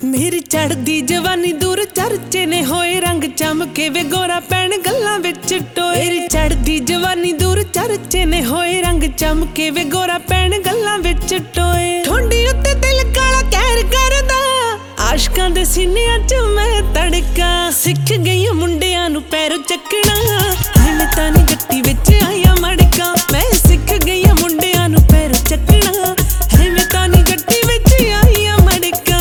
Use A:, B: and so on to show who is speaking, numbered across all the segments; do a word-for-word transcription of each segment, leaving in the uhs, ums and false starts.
A: मेरी चढ़दी जवानी दूर चर्चे ने होए रंग चमके वे गोरा पैन गल्लां विच टोए। मेरी चढ़दी जवानी दूर चर्चे ने होए रंग चमके वे गोरा पैन गल्लां विच टोए। ठोंडी उत्ते दिल काला कहर करदा आशकां दे सीनियां च मैं तड़का। सिख गई मुंडियां नूं पैरों चकना मैं तां नी गट्टी विच आया मड़का। मैं सिख गई मुंडियां नूं पैरों चकना मैं तां नी गट्टी विच आया मड़का।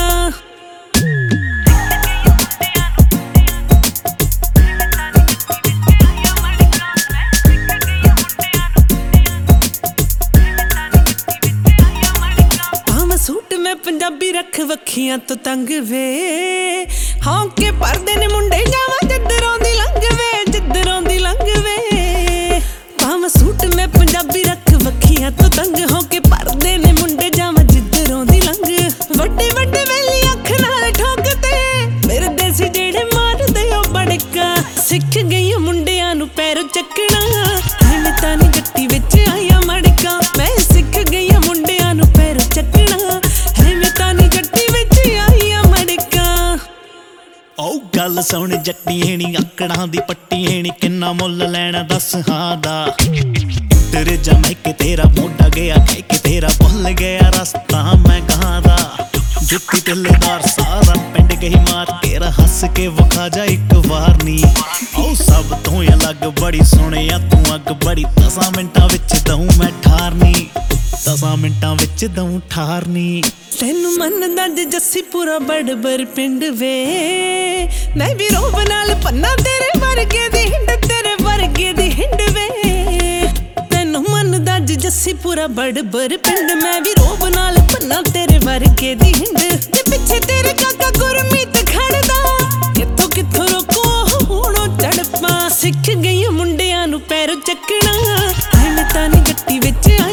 A: सूट मैं पंजाबी रख वखियां तो तंग वे हाँ के परदे ने मुंडे जावा जिधरों दी लंघ वे जिधरों दी लंघ वे। भाव सूट मैं पंजाबी रख वखियां तो तंग हो के परदे ने मुंडे जावा जिधरों दी लंघ। वड्डे वड्डे वेली अख नाल ठोकते मेरे देसी जेड़े मारदे ओ बड़का। सिख गई मुंडियां नूं पैरों चकना मैं तां नी गट्टी विच आया मड़का। मैं सिख गई मुंडियां नूं पैरों चकना
B: गल सुन जट्टी हेणी आकड़ां दी पट्टी हेणी किन्ना मुल लैना दस हाँ दा। तेरे जमे के तेरा मोढा गया कह के तेरा भुल गया रास्ता मैं कहाँ दा। जुत्ती तिल्लेदार सारा पिंड गई मार तेरा हस के वखा जा एक वार नी। ओ सब तो अलग बड़ी सुनिया तू अग बड़ी दसा मिंटां विच दऊं मैं ठारनी दसा मिंटां विच दऊं ठारनी।
A: तेनू मनदा जे जस्सी पूरा बड़बर पिंड वे मैं भी रोब नाल पन्ना तेरे वर्गे दी हिंड तेरे वर्गे दी हिंड वे। तेनू मनदा जे जस्सी पूरा बड़बर पिंड मैं भी रोब नाल पन्ना तेरे वर्गे दी हिंड। जे पिछे तेरे काका गुरमीत खड़दा कित्थों कित्थों रोको हुणों चढ़ पा। सिख गई मुंडियां नूं पैरों चकना मैं तां नी गट्टी विच